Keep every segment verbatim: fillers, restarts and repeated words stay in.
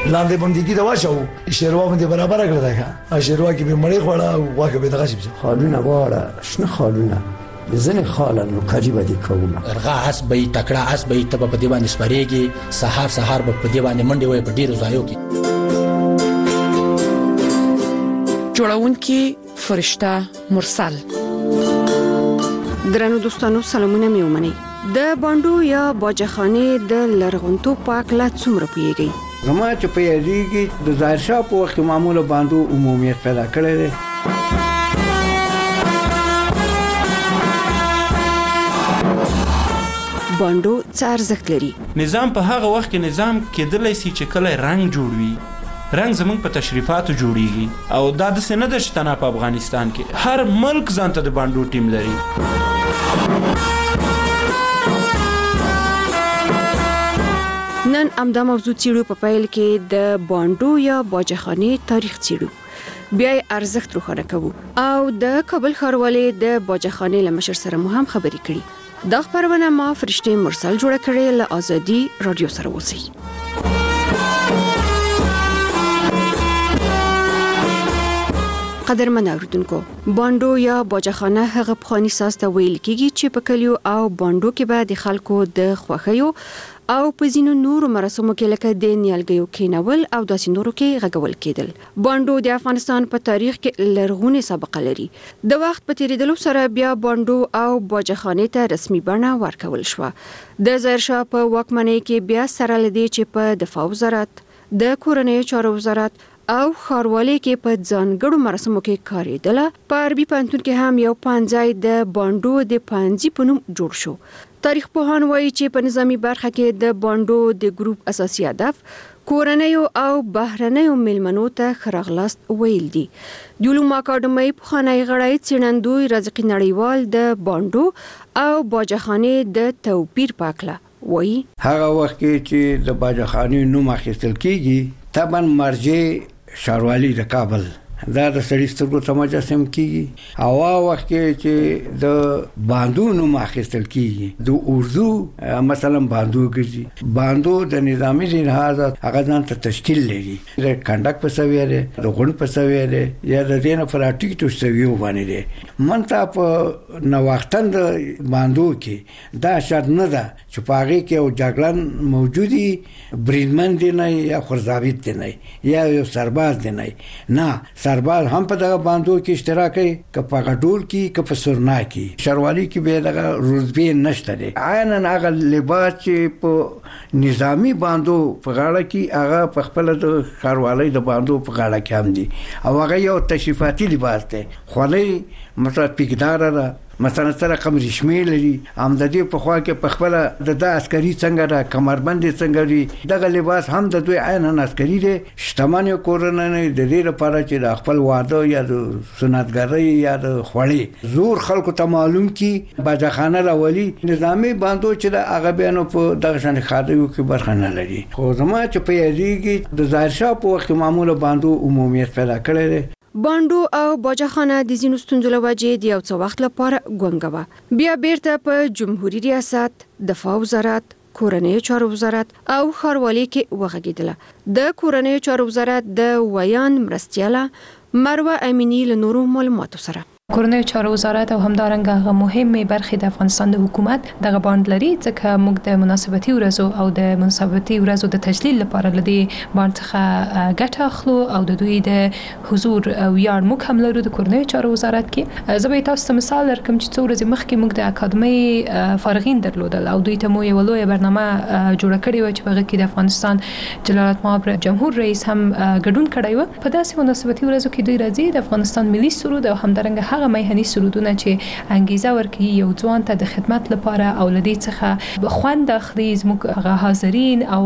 لاندې باندې کې دا واچو شیروا باندې برابر کړل دا شیروا کې به مړې خوړه او واکه به دغه شي خالونه واړه شنه خالونه زنه خالن کاری بدی کوم ارغا اس به تکړه اس به تب په دیوان سپریږي سحر سحر په دیوان منډي وي په ډیرو ځایو کې جوړونکي فرشته مرسل. درنو دوستانو سلامونه مې ومنئ. د باندو یا باجخانه د لرغونتوب په اړه څومره پوهیږئ؟ زما چې په یادېږي د ظاهر شاه په وخت معموله باندو عمومیت پیدا کړی دی. باندو څه ارزښت لري؟ نظام په هغه وخت کې نظام کېدلی سي چې کله رنګ جوړوي. رنګ زمونږ په تشریفاتو جوړیږي او دا د سینه د شتنه په افغانستان کې هر ملک ځانته د باندو ټیم لري. نن امدا موضوع چیرو په پیل کې د باندو یا باجخانه تاریخ چیرو بیا ارزښت روښانه کوو او د کابل ښاروالۍ د باجخانه لمشر سره مو هم خبرې کړې. دا خبرونه ما فرشته مرسل جوړه کړې له ازادي رادیو سره اوسئ. قدرمن اوریدونکو، باندو یا باجخانه هغه پخوانی ساز ته ویل کیږي چې په کلیو او باندو کې به د خلکو د خوښیو او په ځینو نورو مراسمو کې لکه د نیالګیو کینول او داسې نورو کې غږول کېدل. باندو د افغانستان په تاریخ کې لرغونې سابقه لري. د وخت په تیریدلو سره بیا باندو او باجخانه ته رسمي بڼه ورکول شوه. د ظاهر شاه په واکمنۍ کې بیا سره لدی چې په دفاع وزارت، د کورنۍ چارو وزارت او ښاروالۍ کې په ځانګړو مراسمو کې کارېدله. په عربي پوهنتون کې هم یو پانځای د باندو د پانځي په نوم جوړ شو. تاریخ پوهان وایي چې په نظامی برخه کې د باندو د ګروپ اساسي هدف کورنیو او بهرنیو ملمنو ته خراغلاست ویل دي. د علومو اکاډمۍ پخوانی غړی څېړندوی رزقي نړیوال د باندو او باجخانه د توپیر په اړه وایي. هغه وخت کې چې د باجخانه نوم اخیستل کیږي طبعا مرجع ښاروالۍ د کابل دا د سړي سترګو ته مجسم کیږي او هغه وخت کې چې د باندو نوم اخیستل کیږي د اردو مثلا باندو ګرځي. باندو د نظامی لحاظ هغه ځان ته تشکیل لري د کنډک په سویره د غون په سویره یا د دین پراټیک تو سویو باندې دي. منته په نوښتن د باندو کې دا شرط نه ده چې پاغي کې او جګړن موجودي بریدمن دی نه یا خرزابیت دی نه یا یو سرباز دی نه نه سرباز هم په دغه باندو کې اشتراک کوي که په غډول کې که په سرنا کې. ښاروالۍ کې به دغه رتبه نشته دی. عیناً هغه لباس چې په نظامی باندو په غاړه کې هغه په خپل د ښاروالۍ د باندو په غاړه کې هم دي او هغه یو تشریفاتي لباس دی. خولۍ مثلا پیګدار ده مثلا سره کم رشمه لري هم د دې په خوا کې په خپل د د عسکري څنګه را کمربند څنګه لري دغه لباس هم د دوی عیناً عسکري دی. شتمن کورونه نه د دې لپاره چې د خپل واده یا د سنتګرۍ یا د خوړې زور خلکو ته معلوم کی باجخانه راولي. نظامی باندو چې د هغه بیانو په دغه شان خاطرو کې برخه نه لري. خو زما چې په یادېږي د ظاهر شاه په وخت معموله باندو عمومیت پیدا کړی دی. باندو او باجخانه د ځینو ستونزو له وجې د یو څه وخت لپاره ګونګه بیا بیرته په جمهوریت ریاست، دفاع وزارت، کورنۍ چارو وزارت او ښاروالۍ کې وغږیدله. د کورنۍ چارو وزارت د ویان مرستیاله مروه امینی له نورو معلوماتو سره کورنۍ چارو وزارت او همدارنګه هغه مهمه برخې د افغانستان د حکومت دغه باند لري ځکه موږ د مناسبتي ورځو او د مناسبتي ورځو د تجلیل لپاره لدی باند څخه ګټه اخلو او د دوی د حضور او یار موږ هم لرو د کورنۍ چارو وزارت کې. زه به تاسو ته مثال درکړم چې څو ورځې مخکې موږ د اکاډمۍ فارغین درلودل او دوی ته مو یو لوی برنامه جوړه کړې و چې په هغه کې د افغانستان جلالت مآب جمهور رئیس هم ګډون کړی و. په داسې مناسبتي ورځو کې دوی راځي د افغانستان ملي سرود او همدارنګه هغه میهني سرودونه چې انګیزه ورکوي یو ځوان ته د خدمت لپاره او لدی څخه خوند اخلي زموږ هغه حاضرین او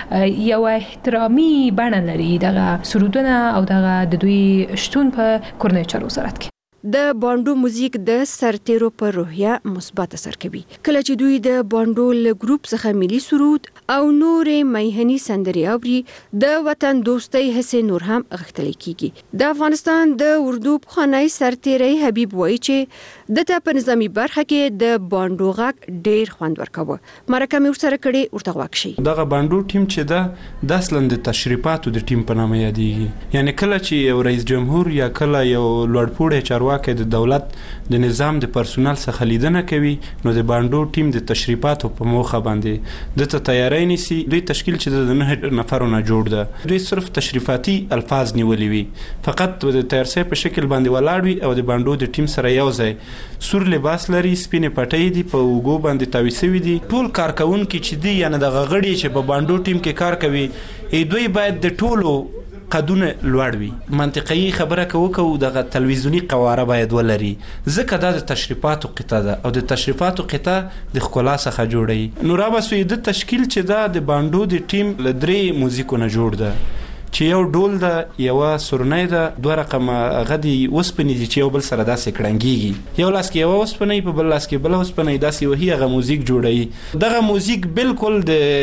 یو احترامي بڼه لري دغه سرودونه او دغه د دوی شتون په کورنۍ چارو وزارت کې. د باندو موزیک د سرتیرو پر روحیه مثبت اثر کوي. کله چې دوی د باندو له ګروپ څخه ملي سرود او نورې میهني سندرې اوري د وطن دوستۍ حس نور هم غښتلی کیږي. د افغانستان د اردو پخوانی سرتیری حبیب وایي چې دته په نظامی برخه کې د بانډو غاک ډیر خوند ورکاوه. مرکه مې ورسره کړې ورته واکشي. دغه بانډو ټیم چې دا د اصلاً د تشریفاتو د ټیم په نامه یادېږي. یعنی کله چې یو رئیس جمهور یا کله یو لوړپوړی چارواکی د دولت د نظام د پرسونل څخه لیدنه کوي نو د بانډو ټیم د تشریفاتو په موخه باندې دته تیاری نیسي. دوی تشکیل چې د نه نفرو نه جوړ ده. دوی صرف تشریفاتي الفاظ نیولې وي. فقط د تیارسۍ په شکل باندې ولاړ وي او د بانډو د ټیم سره یو ځای سور لباس لري، سپینې پټۍ دي، په اوږو باندې تاوی سوي دي. ټول کارکونکي چې دي یعنی دغه غړي چې په بانډو ټیم کې کار کوي دوی باید د ټولو قدونه لوړ وي. منطقي خبره کوو کوو دغه تلویزیونی قواره باید ولري ځکه دا د تشریفاتو قطعه ده او د تشریفاتو قطعه د ښکلا څخه جوړوي. نو رابسوی د تشکیل چې دا د بانډو د ټیم له درې موزیکو نه جوړ ده چې یو ډول ده، یو سورنۍ ده، دوه رقمه غدي وسپنې دي چې یو بل سره داسې کړنګيږي. یو لاس کې یو وسپنې په بل لاس کې بل وسپنې داسې وهي هغه موزیک جوړوي. دغه موزیک بالکل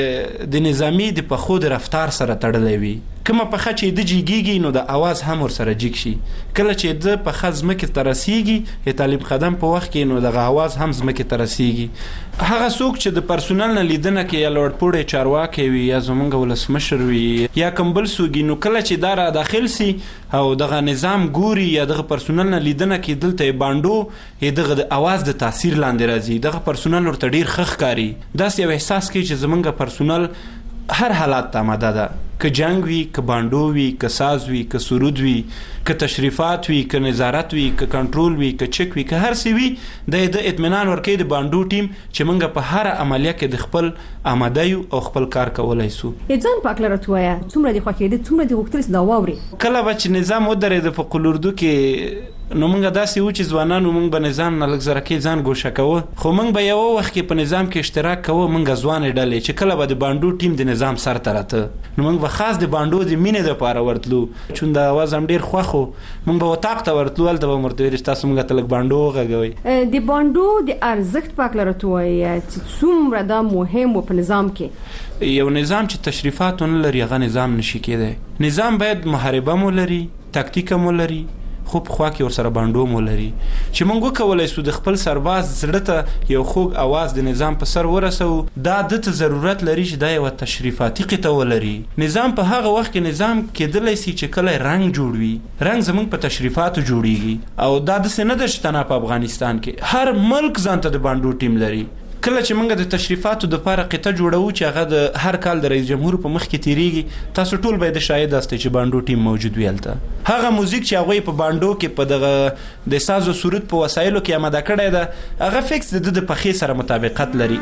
د د نظامی د پخو د رفتار سره تړلی وي. کومه پخه چې د جیږي نو د आवाज هم ور سره جیګ شي. کله چې د پخه زمکه ترسيږي طالب قدم په وخت کې نو دغه आवाज هم زمکه ترسيږي. هغه څوک چې د پرسونل نه لیدنه کې یا لوړپوړی چارواکي وي یا زمونږ ولسمشر وي یا کمبل سوګي نو کله چې دا را داخل سي او دغه نظام ګوري یا دغه پرسونل نه لیدنه کې دلته بانډو دغه د आवाज د تاثیر لاندې راځي. دغه پرسونل ورته ډیر خخ کاری. داس یو احساس کوي چې زمونږ پرسونل هر حالات ته آماده ده، که جنگ وي، که بانډو وي، که ساز وي، که سرود وي، که تشریفات وي، که نظارت وي، که کنټرول وي، که چک وي، که هر څه وي د د اطمینان ورکوي د بانډو ټیم چې موږ په هر عملیه کې د خپل آماده یو او خپل کار کولای سو. ځان پاک لره تویا څومره دی خوکې دي څومره دی وختل دا واوري. کله به چې نظام ودرېد په قلوردو کې نو موږ داسې و چې ځوانانو موږ به نظام نه لږ زره کې ځان ګوښه کوو، خو موږ به یو وخت کې په نظام کې اشتراک کوو. موږ ځوانې ډلې چې کله به د بانډو ټیم د نظام سر ته راته نو موږ به خاص د بانډو د مینې دپاره ورتلو چون د اواز هم ډېر خوښ و. موږ به اتاق ته ورتلو هلته به مو ورته ویل چې تاسو موږ ته لږ بانډو وغږوئ. د بانډو د ارزښت پاک لره توایه چې څومره دا مهم و په نظام کې. یو نظام چې تشریفات نه لري هغه نظام نشي کېدی. نظام باید محاربه مو لري، تکتیک مو لري، خو په خوا کې ورسره بانډو مو لري چې موږ وکولای سو د خپل سرباز زړه ته یو خوږ اواز د نظام په سر ورسو. دا دته ضرورت لري چې دا یو تشریفاتي قطعه ولري. نظام په هغه وخت کې نظام کېدلی سي چې کله رنګ جوړ وي. رنګ زموږ په تشریفاتو جوړیږي او دا داسې نه ده چې تنها په افغانستان کې هر ملک ځان ته د بانډو ټیم لري. کله چې موږ د تشریفاتو د لپاره قطعه جوړو چې هغه د هر کال د رئیس جمهور په مخ کې تیریږي تاسو ټول باید شاهد یاست چې بانډو ټیم موجود وي. هلته هغه موزیک چې هغوی په بانډو کې په دغه د ساز او سرود په وسایلو کې آماده کړی ده هغه فکس د د پخې سره مطابقت لري.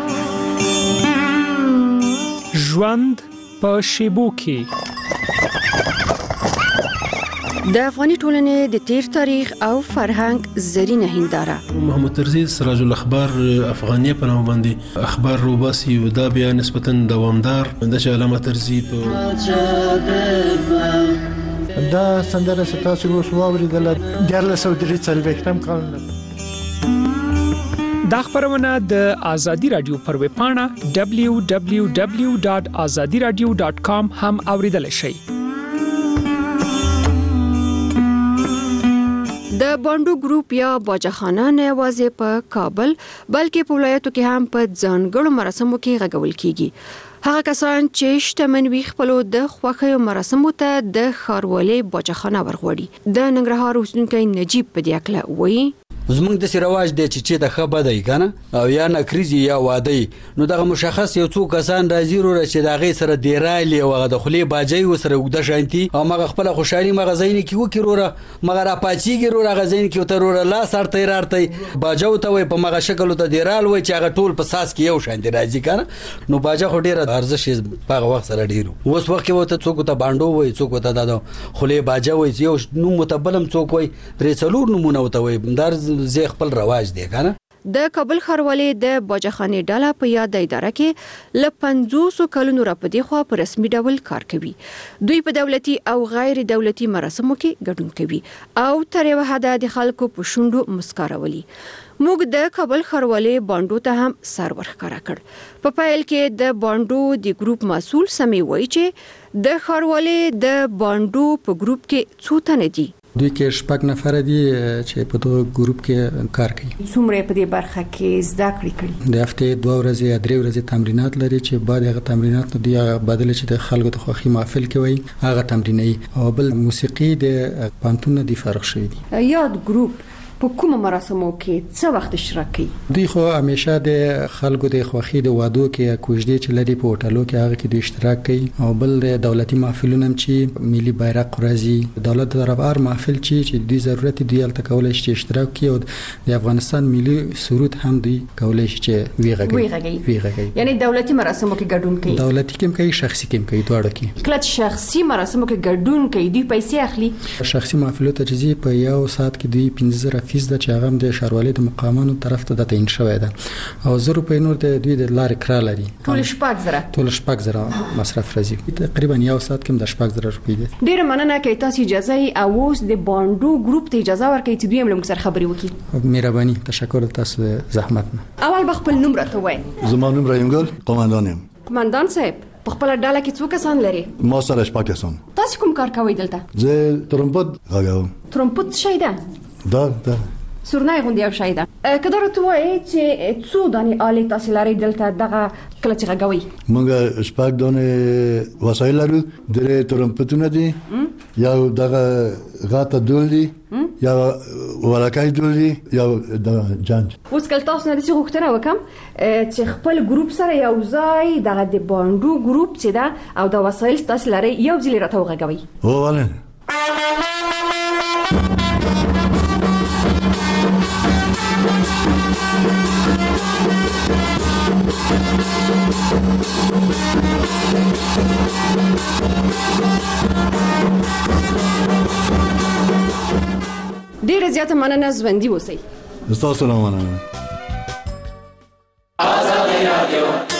ژوند په شیبو کې د افغاني ټولنې د تیر تاریخ او فرهنګ زرینه هنداره. محمد طرزي سراج الاخبار افغانیه په نوم باندې اخبار روباسي او دا بیا نسبتا دوامدار د علامه طرزي په دا سندره ستاسو اوس واوریدل د لسو درې څلوېښتم کال. دا خبرونه د آزادي رادیو پر ویب پاڼه دبلیو دبلیو دبلیو ډاټ آزادي رادیو ډاټ کام هم اوریدل شئ. د بانډو ګروپ یا باجخانه نه یوازې په کابل بلکې په ولایتو کې هم په ځانګړو مراسمو کې غږول کیږي. هغه کسان چې شتمن وي خپل د خوښیو مراسمو ته د ښاروالۍ باجخانه ورغوړي. د ننګرهار اوسیدونکی نجیب په دې اړه وایي زمونږ د سی رواج دی چې چې د خبره دی کنه او یا نکریزي یا واده نو دغه مشخص یو څو کسان راځي ورو چې دغه سره دیرالي او د خلی باجی وسره وګد شانتي او مغه خپل خوشحالي مغه زین کې وکي وروره مغه را پاتېږي وروره غزین کې تر وروره لا سر تیر ارتي باجو ته وي په مغه شکل ته دیرال وي چې هغه ټول په ساس کې یو شانتي راځي کنه نو باجه خو ډیره ارزش په هغه وخت سره ډیرو اوس وخت کې وته څوک ته باندو وي څوک ته د خلی باجه وي یو نو متبلم څوک وي درې څلور نمونه وته وي در زی خپل رواج دی کنه. د کابل ښاروالۍ د باجخانې ډله په یاد اداره کې ل پنځوس کلونو را پدې خو په رسمي ډول کار کوي. دوی په دولتي او غیر دولتي مراسمو کې ګډون کوي او تر یو حد د خلکو په شونډو مسکارولي. موږ د کابل ښاروالۍ بانډو ته هم سر ورښکاره کړ. په پایل کې د بانډو د ګروپ مسؤل سمې وایي چې د ښاروالۍ د بانډو په ګروپ کې څو تنه دي. دوی کې شپږ نفر دي چې په دغه ګروپ کې کار کوي. څومره په دې برخه کې زده کړې کړې؟ د هفته دوه ورځې یا درې ورځې تمرینات لري چې بعد هغه تمرینات نو دی بدل چې د خلکو د خوخي محفل کوي هغه تمریني او بل موسیقي د پانتون دی فرق شوی دی. یاد ګروپ په کوم مراسمو کې څه وخت اشتراک کوي؟ دوی خو همیشه د خلکو د خوخي د وادو کې کوژدې چې لري په هوټلو کې هغه کې د اشتراک کوي او بل د دولتي محفلونو چې ملي بیرغ راځي دولت طرف هر محفل چې چې دوی ضرورت دی الته کولای شي اشتراک کوي او د افغانستان ملي سرود هم دوی کولای شي چې ویغږي ویغږي یعنی دولتي مراسمو کې ګډون کوي. دولتي کې کوي شخصي کې کوي دواړه کې. کله شخصي مراسمو کې ګډون کوي دوی پیسې اخلي. شخصي محفلو ته چې په یو ساعت کې دوی پنځه زره فیصد چې هغه د شاروالۍ د مقامانو طرف ته د تعین شوی ده او زه روپۍ نور د دوی د لارې کرا لري ټول شپږ زره ټول شپږ زره مصرف راځي تقریبا یو ساعت کې د شپږ زره روپۍ دي. ډیره مننه کوي تاسو اجازه ای او اوس د باندو ګروپ ته اجازه ورکړئ چې دوی هم موږ سره خبرې وکړي. مهرباني تشکر تاسو زحمت نه. اول بخپل نوم راته وایي. زما نوم رحیم ګل قومندان یم. قومندان صاحب په خپل ډله کې څو کسان لري؟ ما سره شپږ کسان. تاسو کوم کار کوئ دلته؟ زه ترمپت غږوم. ترمپت شي ده؟ دا دا سورنای غوندي او شي ده. کله راته وایي چې څو دانې آلې تاسو لري دلته دغه کله چې غږوي؟ موږ شپږ دانې وسایل لرو. درې ترمپتونه دي یو دغه غاټه دول دي یا ولکای دول دي یا د جنج. اوس کله تاسو نه دي غوښتنه وکم چې خپل ګروپ سره یو ځای دغه د باندو ګروپ چې ده او د وسایل تاسو لري یو ځل راته وغږوي. هو ولې ډیره زیاته مننه ژوندي اوسئ. تاسو نه مننه. آزادي رادیو